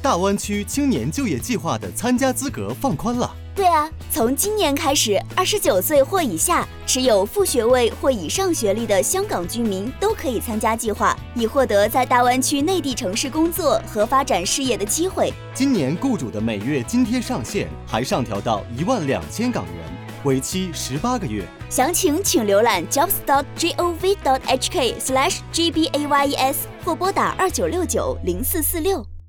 大湾区青年就业计划的参加资格放宽了。 对啊，从今年开始，29岁或以下、持有副学位或以上学历的香港居民都可以参加计划，以获得在大湾区内地城市工作和发展事业的机会。 今年雇主的每月津贴上限还上调到12000港元，为期18个月。 详情请浏览 jobs.gov.hk/gbays 或拨打29690446。